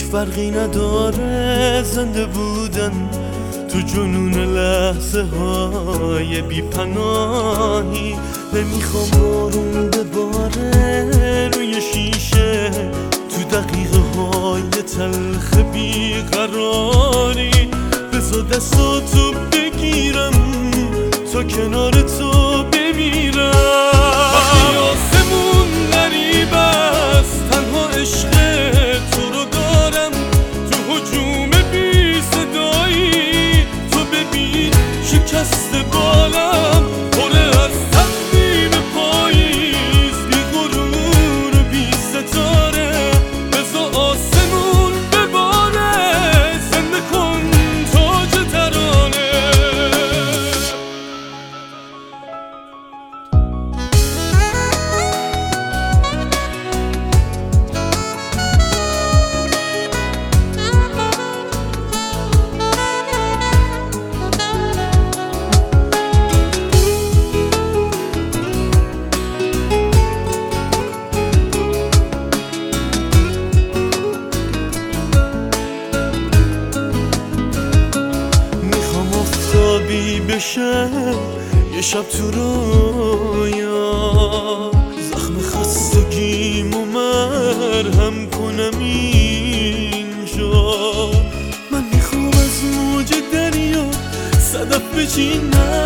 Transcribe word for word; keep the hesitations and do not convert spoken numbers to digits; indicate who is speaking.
Speaker 1: فرقی نداره زنده بودن تو جنون لحظه های بی پناهی. نمیخوام بارون بباره روی شیشه تو دقیقه های تلخ بیقراری. بذار دستاتو بگیرم تا کنار تو بمیرم. وقتی آسمون غریب است تنها عشق تو رو دارم تو هجوم بی صدایی. تو ببین شکست بالم پره از تقویم پاییز، بی غرور و بی ستاره. بذار آسمون بباره زنده کن تاج ترانه. بشه یه شب تو رویا زخم خستگیمو مرهم کنم اینجا. من میخوام از موج دریا صدف بچینم